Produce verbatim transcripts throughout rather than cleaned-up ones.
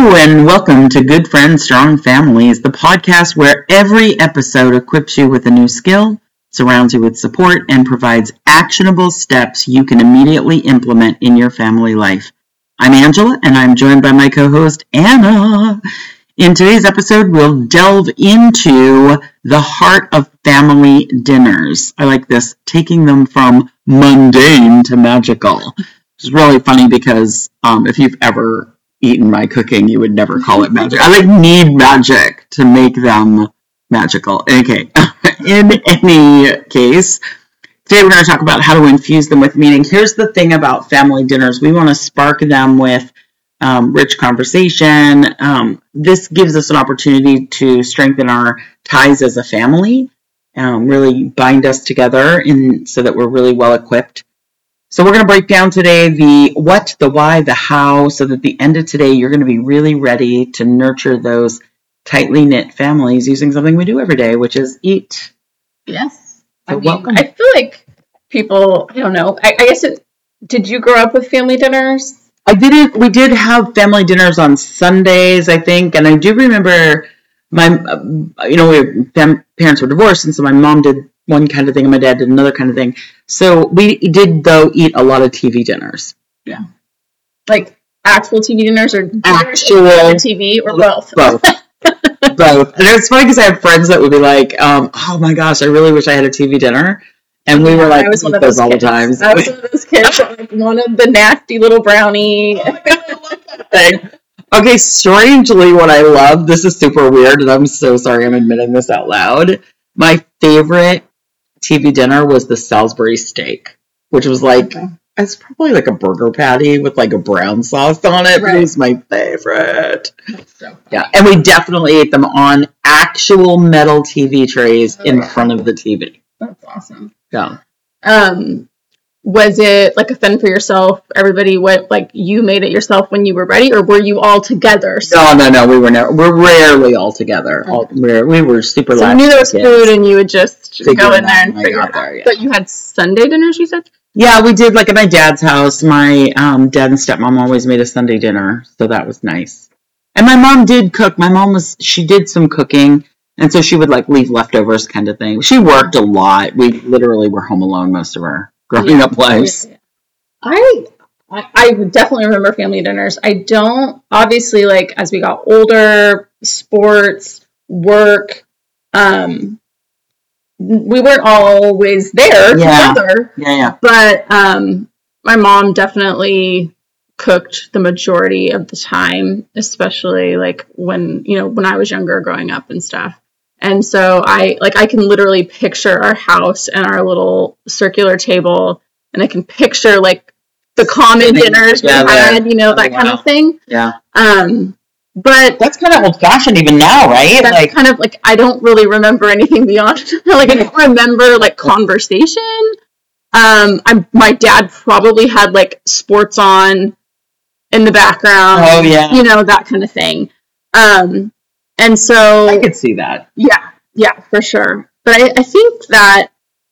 Hello and welcome to Good Friends, Strong Families, the podcast where every episode equips you with a new skill, surrounds you with support, and provides actionable steps you can immediately implement in your family life. I'm Angela, and I'm joined by my co-host, Anna. In today's episode, we'll delve into the heart of family dinners. I like this, taking them from mundane to magical. It's really funny because um, if you've ever eaten my cooking, you would never call it magic. I like need magic to make them magical. Okay, in any case, today we're going to talk about how to infuse them with meaning. Here's the thing about family dinners. We want to spark them with um, rich conversation. Um, this gives us an opportunity to strengthen our ties as a family, um, really bind us together in, so that we're really well equipped. So we're going to break down today the what, the why, the how, so that at the end of today, you're going to be really ready to nurture those tightly knit families using something we do every day, which is eat. Yes. So I mean, welcome. I feel like people, I don't know, I, I guess, it, did you grow up with family dinners? I didn't, we did have family dinners on Sundays, I think, and I do remember my, you know, we, fam, parents were divorced, and so my mom did one kind of thing and my dad did another kind of thing. So we did, though, eat a lot of T V dinners. Yeah. Like actual T V dinners or actual T V or both? Both. Both. And it's funny because I have friends that would be like, um, oh my gosh, I really wish I had a T V dinner. And we yeah, were like, I was one of those those all kids. the time. I was one of those kids that like, wanted the nasty little brownie. Oh my God, I love that thing. Okay, strangely, what I love, this is super weird, and I'm so sorry I'm admitting this out loud. My favorite T V dinner was the Salisbury steak, which was like, okay. It's probably like a burger patty with like a brown sauce on it. Right. It was my favorite. So yeah, and we definitely ate them on actual metal T V trays oh, in yeah. front of the T V. That's awesome. Yeah. Um, was it like a fun for yourself? Everybody went like you made it yourself when you were ready, or were you all together? So- no, no, no. We were never. We're rarely all together. Okay. All, we were, we were super. So you knew there was kids. Food, and you would just figure go in there and figure it out. There, yeah. But you had Sunday dinners, you said? Yeah, we did. Like at my dad's house, my um, dad and stepmom always made a Sunday dinner, so that was nice. And my mom did cook. My mom was she did some cooking, and so she would like leave leftovers, kind of thing. She worked a lot. We literally were home alone most of our growing yeah. up lives. Yeah. I, I definitely remember family dinners. I don't, obviously, like, as we got older, sports, work, um, we weren't always there yeah. together. Yeah, yeah. But um, my mom definitely cooked the majority of the time, especially, like, when, you know, when I was younger growing up and stuff. And so I, like, I can literally picture our house and our little circular table, and I can picture, like, the common dinners we yeah, had, you know, oh, that wow. kind of thing. Yeah. Um, but that's kind of old fashioned even now, right? That's like kind of like, I don't really remember anything beyond, like, I don't remember, like, conversation. Um, I, my dad probably had, like, sports on in the background. Oh, yeah. You know, that kind of thing. Um, and so. I could see that. Yeah. Yeah, for sure. But I, I think that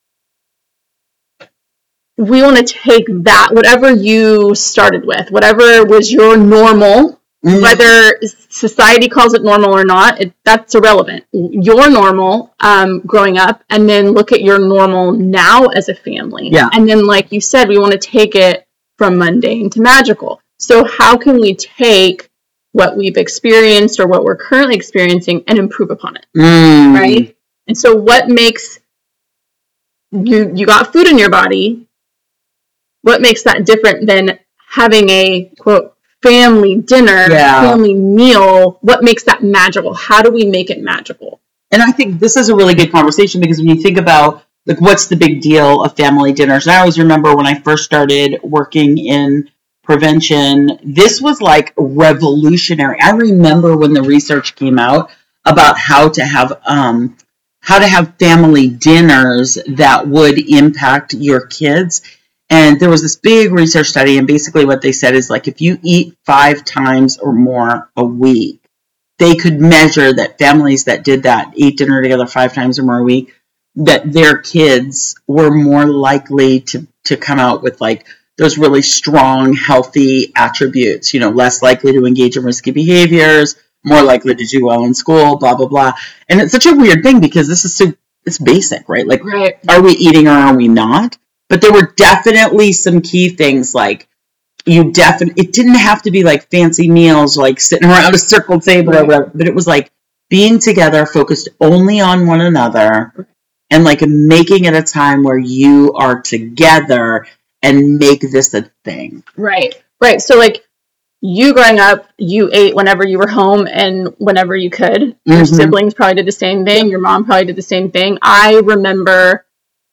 we want to take that, whatever you started with, whatever was your normal, mm-hmm. whether society calls it normal or not, it, that's irrelevant. Your normal um, growing up, and then look at your normal now as a family. Yeah. And then, like you said, we want to take it from mundane to magical. So how can we take what we've experienced or what we're currently experiencing and improve upon it? Mm. Right? And so what makes you, you got food in your body, what makes that different than having a, quote, family dinner, yeah. family meal? What makes that magical? How do we make it magical? And I think this is a really good conversation because when you think about, like, what's the big deal of family dinners? And I always remember when I first started working in prevention, this was like revolutionary. I remember when the research came out about how to have, um, how to have family dinners that would impact your kids. And there was this big research study, and basically what they said is, like, if you eat five times or more a week, they could measure that families that did that, ate dinner together five times or more a week, that their kids were more likely to, to come out with, like, those really strong, healthy attributes, you know, less likely to engage in risky behaviors, more likely to do well in school, blah, blah, blah. And it's such a weird thing because this is so, it's basic, right? Like, right. Are we eating or are we not? But there were definitely some key things like, you definitely, it didn't have to be like fancy meals, like sitting around a circle table right. or whatever, but it was like being together, focused only on one another, and like making it a time where you are together and make this a thing. Right, right. So like you growing up, you ate whenever you were home and whenever you could. Mm-hmm. Your siblings probably did the same thing. Your mom probably did the same thing. I remember,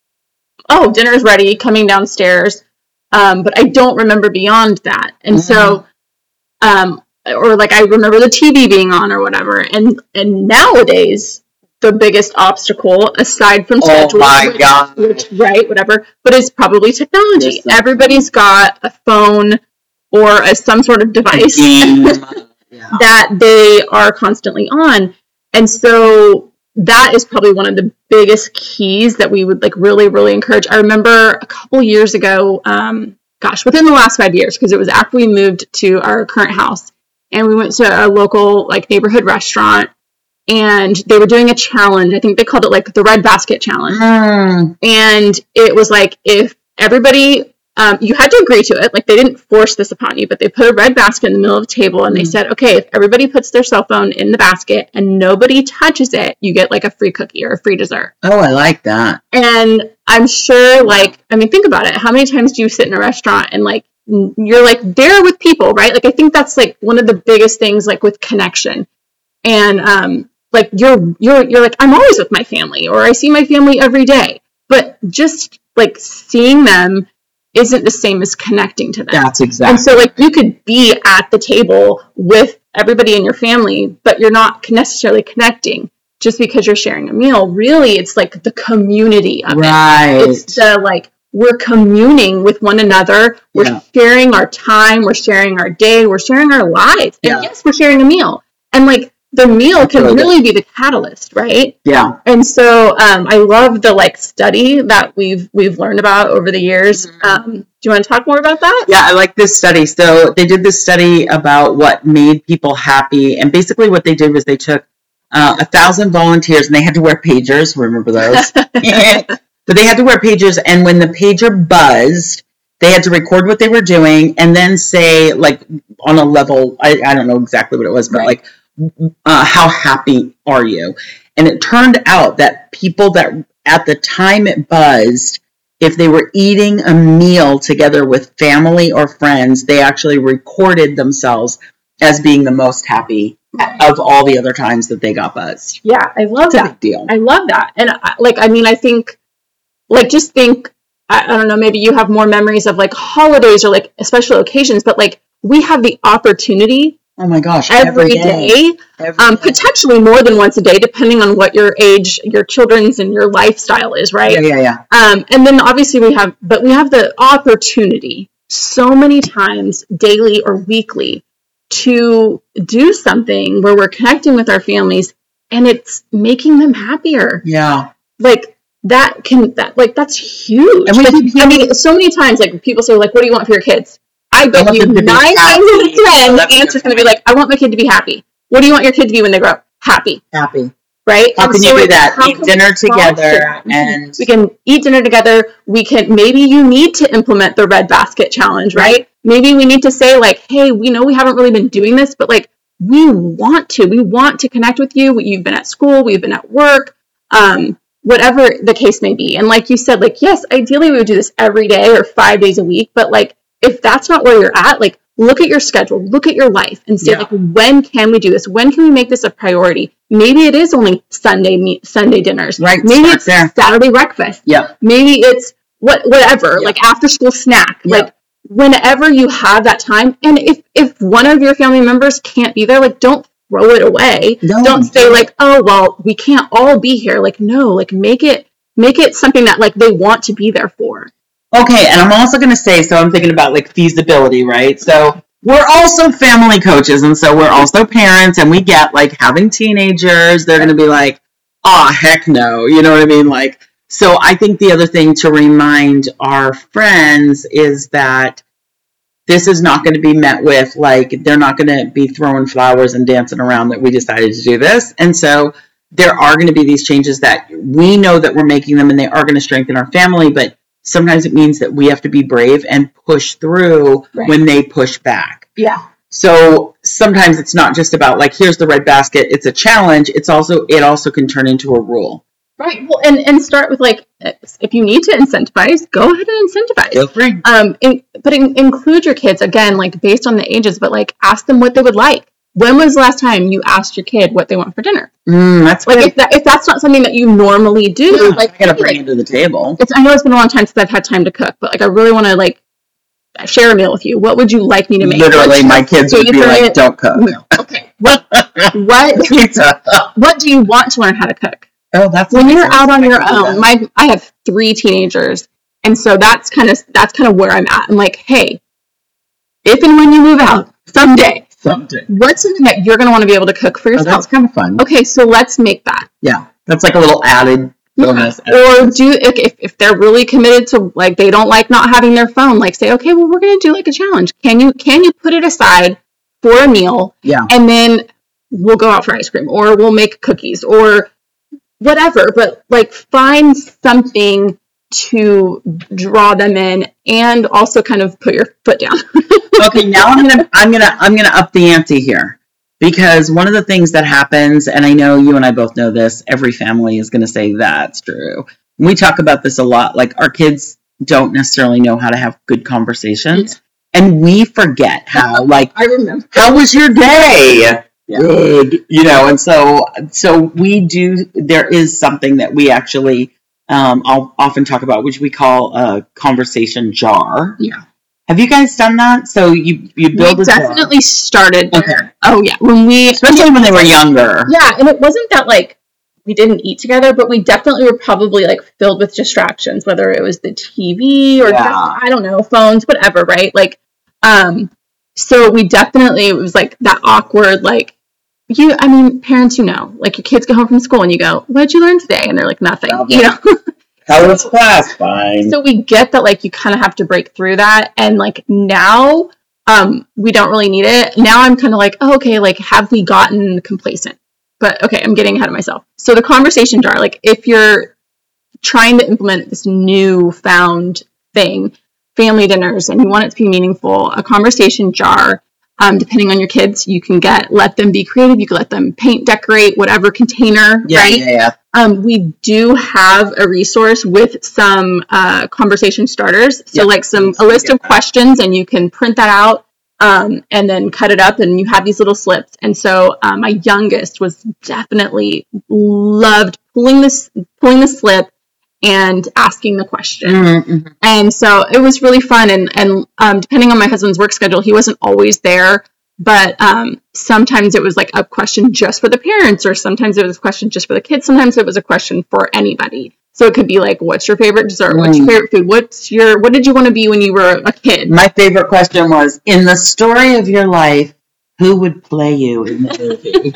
oh, dinner's ready, coming downstairs. Um, but I don't remember beyond that. And mm-hmm. so, um, or like I remember the T V being on or whatever. And, and nowadays, the biggest obstacle, aside from schedule, oh my which, God. which, right, whatever, but it's probably technology. Everybody's got a phone or a, some sort of device yeah. that they are constantly on. And so that is probably one of the biggest keys that we would like really, really encourage. I remember a couple years ago, um, gosh, within the last five years, because it was after we moved to our current house, and we went to a local like neighborhood restaurant, and they were doing a challenge. I think they called it like the Red Basket Challenge. Mm. And it was like if everybody, um, you had to agree to it. Like they didn't force this upon you, but they put a red basket in the middle of the table and mm. they said, okay, if everybody puts their cell phone in the basket and nobody touches it, you get like a free cookie or a free dessert. Oh, I like that. And I'm sure like, I mean, think about it. How many times do you sit in a restaurant and like, you're like there with people, right? Like, I think that's like one of the biggest things, like with connection. And, um, like you're, you're, you're like, I'm always with my family, or I see my family every day, but just like seeing them isn't the same as connecting to them. That's exactly. And so like you could be at the table with everybody in your family, but you're not necessarily connecting just because you're sharing a meal. Really, it's like the community of right. it. It's the like, we're communing with one another. We're yeah. sharing our time. We're sharing our day. We're sharing our lives. And yeah. yes, we're sharing a meal. And like, the meal can really, really be the catalyst, right? Yeah. And so um, I love the like study that we've we've learned about over the years. Mm-hmm. Um, do you want to talk more about that? Yeah, I like this study. So they did this study about what made people happy, and basically what they did was they took uh, a thousand volunteers, and they had to wear pagers. Remember those? But they had to wear pagers, and when the pager buzzed, they had to record what they were doing, and then say like on a level. I, I don't know exactly what it was, but right. like. Uh, how happy are you? And it turned out that people that at the time it buzzed, if they were eating a meal together with family or friends, they actually recorded themselves as being the most happy of all the other times that they got buzzed. Yeah, I love It's that. a big deal. I love that. And I, like, I mean, I think, like, just think, I, I don't know, maybe you have more memories of like holidays or like special occasions, but like we have the opportunity. Oh my gosh, every, every day, day every um, day. Potentially more than once a day, depending on what your age, your children's, and your lifestyle is, right? Yeah, yeah, yeah. Um, and then obviously we have, but we have the opportunity so many times, daily or weekly, to do something where we're connecting with our families, and it's making them happier. Yeah, like that can that like that's huge. And we, like, I mean, so many times, like people say, like, "What do you want for your kids?" I bet I you nine times out of ten, the answer's going to be like, I want my kid to be happy. What do you want your kid to be when they grow up? Happy. Happy. Right? How and can so you do that? Eat dinner together. and We can eat dinner together. We can, maybe you need to implement the Red Basket Challenge, right? right? Maybe we need to say like, hey, we know we haven't really been doing this, but like, we want to. We want to connect with you. You've been at school. We've been at work. Um, whatever the case may be. And like you said, like, yes, ideally we would do this every day or five days a week, but like, if that's not where you're at, like, look at your schedule, look at your life, and say, yeah. like, when can we do this? When can we make this a priority? Maybe it is only Sunday meet, Sunday dinners. Right. Maybe it's there. Saturday breakfast. Yeah. Maybe it's what whatever, yeah. like after school snack. Yeah. Like, whenever you have that time, and if if one of your family members can't be there, like, don't throw it away. No. Don't say like, oh well, we can't all be here. Like, no, like make it make it something that like they want to be there for. Okay, and I'm also going to say, so I'm thinking about, like, feasibility, right? So we're also family coaches, and so we're also parents, and we get, like, having teenagers, they're going to be like, oh, heck no, you know what I mean? Like, So I think the other thing to remind our friends is that this is not going to be met with, like, they're not going to be throwing flowers and dancing around that we decided to do this. And so there are going to be these changes that we know that we're making them and they are going to strengthen our family, but sometimes it means that we have to be brave and push through right. when they push back. Yeah. So sometimes it's not just about, like, here's the red basket. It's a challenge. It's also, it also can turn into a rule. Right. Well, and, and start with, like, if you need to incentivize, go ahead and incentivize. Feel free. Um, in, but in, include your kids, again, like, based on the ages, but, like, ask them what they would like. When was the last time you asked your kid what they want for dinner? Mm, that's like, if, that, if that's not something that you normally do, yeah, like, I gotta bring like, it to the table. It's, I know it's been a long time since I've had time to cook, but, like, I really want to, like, share a meal with you. What would you like me to make? Literally, my kids would be like, don't cook. No. Okay. What, what, what do you want to learn how to cook? Oh, that's when you're out on your own. My, I have three teenagers, and so that's kind of that's kind of where I'm at. I'm like, hey, if and when you move out someday, someday, what's something that you're going to want to be able to cook for yourself? Oh, that's kind of fun. Okay, so let's make that. Yeah, that's like a little added bonus. Yeah. Or do if if they're really committed to, like, they don't like not having their phone, like, say, okay, well, we're going to do like a challenge. Can you can you put it aside for a meal? Yeah, and then we'll go out for ice cream, or we'll make cookies, or whatever, but, like, find something to draw them in and also kind of put your foot down. Okay, now I'm gonna I'm gonna I'm gonna up the ante here, because one of the things that happens, and I know you and I both know this, every family is gonna say that's true. We talk about this a lot. Like, our kids don't necessarily know how to have good conversations, and we forget how. Like, I remember. How was your day? Yeah. Good, you know, and so so we do. There is something that we actually um, I'll often talk about, which we call a conversation jar. Yeah. Have you guys done that? So you you build we a definitely jar. started there. Okay. Oh yeah, when we especially when they were younger. Yeah, and it wasn't that, like, we didn't eat together, but we definitely were probably, like, filled with distractions, whether it was the T V or yeah. just, I don't know, phones, whatever, right? Like, um, so we definitely, it was like that awkward, like. You, I mean, parents, you know, like, your kids go home from school and you go, what did you learn today? And they're like, nothing, okay. you know? How was class? Fine. So we get that, like, you kind of have to break through that. And, like, now, um, we don't really need it. Now I'm kind of like, oh, okay, like, have we gotten complacent? But, okay, I'm getting ahead of myself. So the conversation jar, like, if you're trying to implement this newfound thing, family dinners, and you want it to be meaningful, a conversation jar, Um, depending on your kids, you can get, let them be creative. You can let them paint, decorate, whatever container, yeah, right? Yeah, yeah. Um, we do have a resource with some uh, conversation starters. So, yep. like, some a list of questions, and you can print that out um, and then cut it up, and you have these little slips. And so, uh, my youngest was definitely loved pulling this, pulling the slip and asking the question. Mm-hmm. And so it was really fun. And, and um, depending on my husband's work schedule, he wasn't always there, but um, sometimes it was like a question just for the parents, or sometimes it was a question just for the kids. Sometimes it was a question for anybody. So it could be like, what's your favorite dessert? Mm. What's your favorite food? What's your, what did you want to be when you were a kid? My favorite question was, in the story of your life, who would play you in the movie?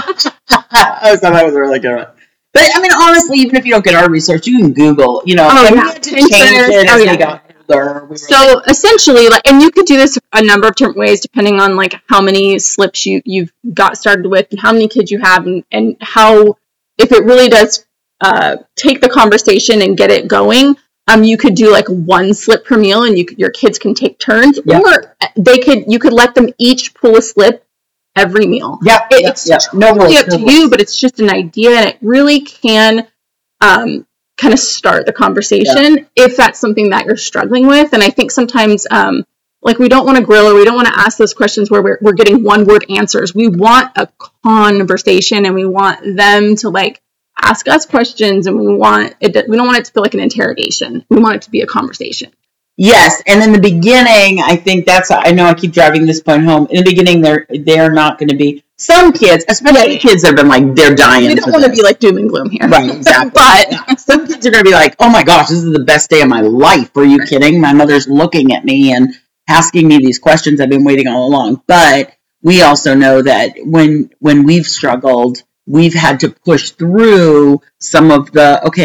I thought that was a really good one. But, I mean, honestly, even if you don't get our research, you can Google, you know, oh, and yeah. we had to change it as oh, yeah. we got older. We so, like, essentially, like, and you could do this a number of different ways, depending on, like, how many slips you, you've got started with, and how many kids you have, and, and how, if it really does uh, take the conversation and get it going, um, you could do, like, one slip per meal, and you could, your kids can take turns, yeah. or they could, you could let them each pull a slip every meal. Yeah, it, yeah, it's yeah. No totally rules, up no to rules. you, but it's just an idea, and it really can um, kind of start the conversation yeah. if that's something that you're struggling with. And I think sometimes, um, like, we don't want to grill, or we don't want to ask those questions where we're, we're getting one word answers. We want a conversation, and we want them to, like, ask us questions, and we want it. We don't want it to feel like an interrogation. We want it to be a conversation. Yes, and in the beginning, I think that's, I know I keep driving this point home, in the beginning, they're they're not going to be, some kids, especially yeah. kids that have been like, they're dying. We don't want to be like doom and gloom here. Right, exactly. But yeah. Some kids are going to be like, oh my gosh, this is the best day of my life. Are you right. kidding? My mother's looking at me and asking me these questions I've been waiting all along. But we also know that when when we've struggled, we've had to push through some of the, okay,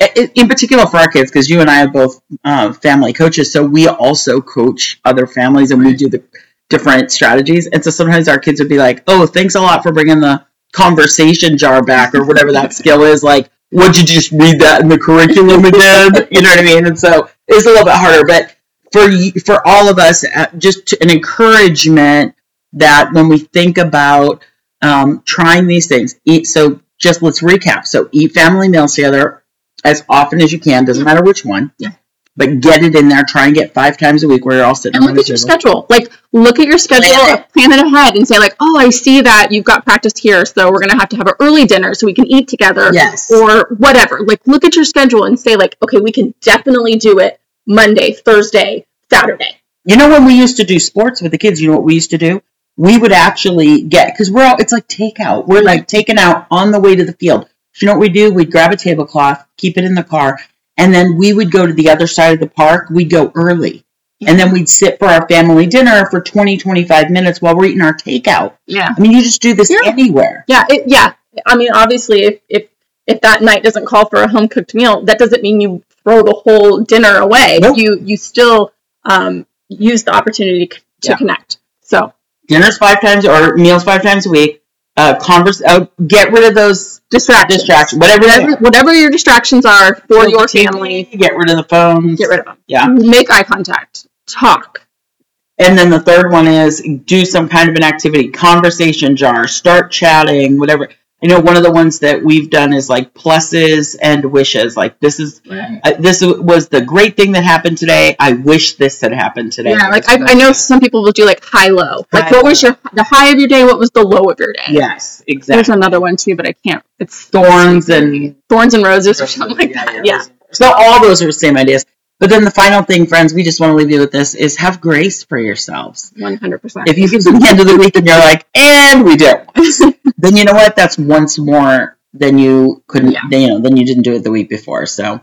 in particular for our kids, because you and I are both uh, family coaches, so we also coach other families and we do the different strategies. And so sometimes our kids would be like, oh, thanks a lot for bringing the conversation jar back or whatever that skill is. Like, would you just read that in the curriculum again? You know what I mean? And so it's a little bit harder. But for for all of us, just an encouragement that when we think about um, trying these things, eat. So just let's recap. So eat family meals together as often as you can, doesn't matter which one, yeah. but get it in there. Try and get five times a week where you're all sitting. And look at your schedule. Like, look at your schedule, plan it. plan it ahead, and say like, oh, I see that you've got practice here, so we're gonna have to have an early dinner so we can eat together, yes, or whatever. Like, look at your schedule and say like, okay, we can definitely do it Monday, Thursday, Saturday. You know, when we used to do sports with the kids, you know what we used to do? We would actually get, because we're all, it's like takeout. We're like taking out on the way to the field. So you know what we do? We'd grab a tablecloth, keep it in the car, and then we would go to the other side of the park. We'd go early. And then we'd sit for our family dinner for twenty, twenty-five minutes while we're eating our takeout. Yeah. I mean, you just do this yeah. anywhere. Yeah. It, yeah. I mean, obviously, if, if if that night doesn't call for a home-cooked meal, that doesn't mean you throw the whole dinner away. Nope. You you still um, use the opportunity to yeah. connect. So dinners five times or meals five times a week. Uh, converse. Uh, get rid of those distractions. Distractions. Whatever, whatever, whatever your distractions are for so your family. Get rid of the phones. Get rid of them. Yeah. Make eye contact. Talk. And then the third one is do some kind of an activity, conversation jar, start chatting, whatever. I know one of the ones that we've done is like pluses and wishes. Like this is, right. uh, this was the great thing that happened today. I wish this had happened today. Yeah, like I, I know some people will do like high low. Like high what low. was your the high of your day? What was the low of your day? Yes, exactly. There's another one too, but I can't. It's thorns and thorns and roses or something like yeah, that. Yeah. yeah. So all those are the same ideas. But then the final thing, friends, we just want to leave you with this, is have grace for yourselves. one hundred percent. If you get to the end of the week and you're like, and we did it, then you know what? That's once more than you couldn't, yeah. than, you know, than you didn't do it the week before. So,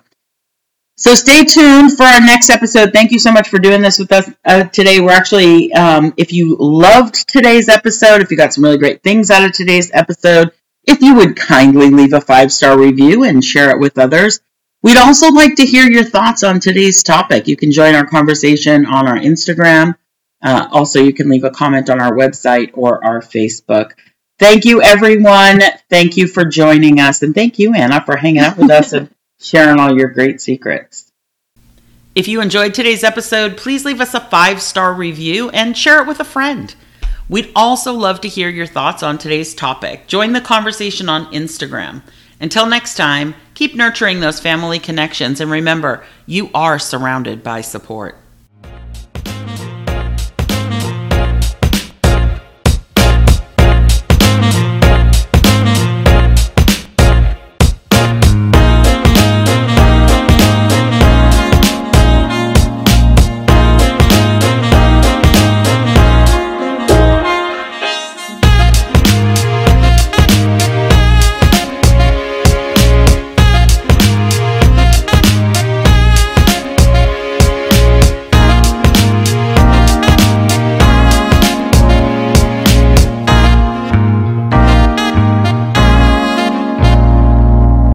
so stay tuned for our next episode. Thank you so much for doing this with us uh, today. We're actually, um, if you loved today's episode, if you got some really great things out of today's episode, if you would kindly leave a five-star review and share it with others. We'd also like to hear your thoughts on today's topic. You can join our conversation on our Instagram. Uh, also, you can leave a comment on our website or our Facebook. Thank you, everyone. Thank you for joining us. And thank you, Anna, for hanging out with us and sharing all your great secrets. If you enjoyed today's episode, please leave us a five-star review and share it with a friend. We'd also love to hear your thoughts on today's topic. Join the conversation on Instagram. Until next time, keep nurturing those family connections, and remember, you are surrounded by support.